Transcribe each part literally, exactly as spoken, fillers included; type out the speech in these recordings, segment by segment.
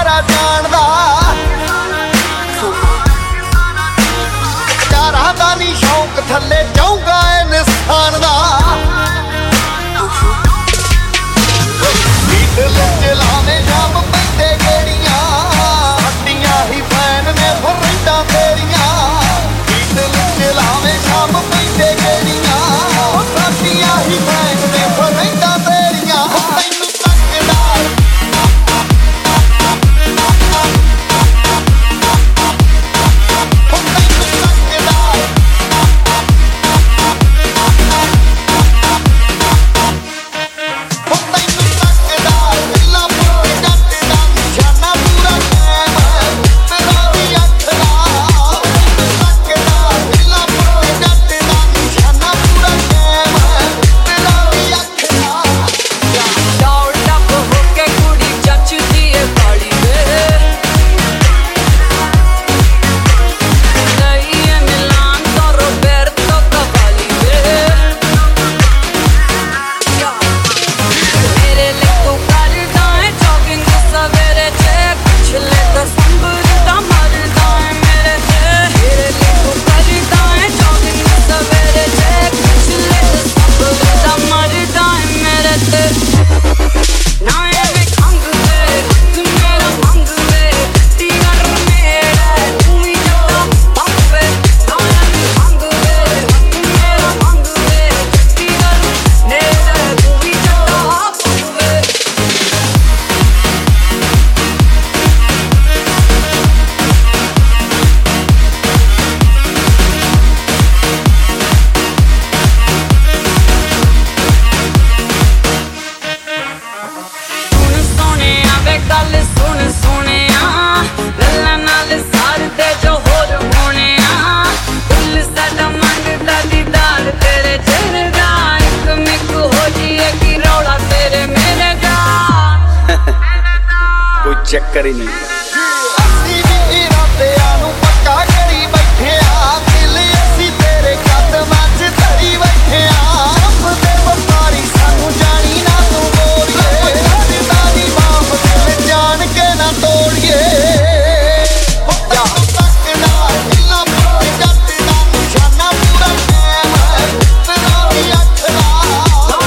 ਸਾਰਾ ਜਾਣਦਾ ਯਾਰਾਂ ਦਾ ਨੀ ਸ਼ੌਂਕ ਥੱਲੇ ਜਾਊਗਾ ਇਨਸਾਨ ਦਾ ਲੀਡ ਲਾਵੇਂ ਜਾਮ ਪੈਂਦੇ ਗੇੜੀਆਂ ਹੱਡੀਆਂ ਹੀ ਫੈਨ ਨੇ ਫਰੈਂਡਾਂ ਤੇਰੀਆਂ ਲੀਡ ਲਾਵੇਂ ਜਾਮ ਪੈਂਦੇ ਗੇੜੀਆਂ ਹੱਡੀਆਂ ਹੀ ਫੈਨ ਨੇ ਫਰੈਂਡਾਂ ਤੇਰੀਆਂ ਤੈਨੂੰ ਤੱਕਦਾ ਚੱਕਰ ਹੀ ਨਹੀਂ ਅਸੀਂ ਵੀ ਇਰਾਦਿਆਂ ਨੂੰ ਪੱਕਾ ਕਰੀ ਬੈਠੇ ਆ ਦਿਲ ਅਸੀਂ ਤੇਰੇ ਕਦਮਾਂ 'ਚ ਧਰੀ ਬੈਠੇ ਆ ਰੱਬ ਦੇ ਵਪਾਰੀ ਸਾਨੂੰ ਜਾਣੀ ਨਾ ਤੂੰ ਬੋਲੀਏ ਕਰਦਾ ਨੀ ਮਾਫ ਦਿਲ ਜਾਣ ਕੇ ਨਾ ਤੋੜੀਏ ਤੈਨੂੰ ਤੱਕਦਾ ਦਿਲਾਂ ਪੂਰੇ ਜੱਟ ਦਾ ਨਿਸ਼ਾਨਾ ਪੂਰਾ ਕਾਇਮ ਹੈ ਤੇਰਾ ਵੀ ਅੱਖ ਦਾ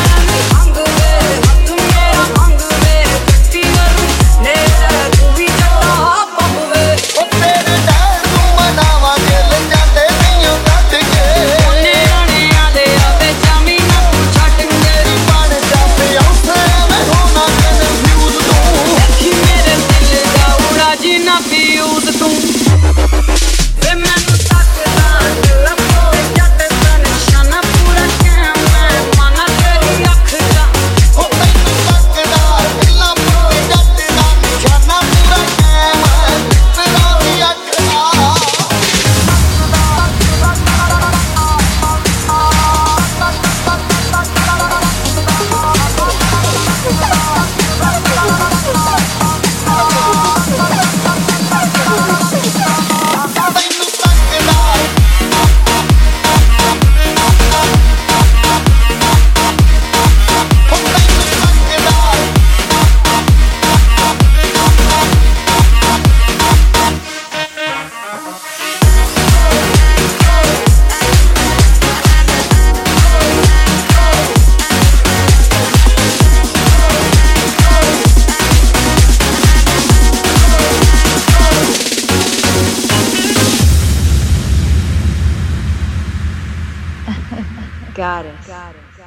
Got it. Got it.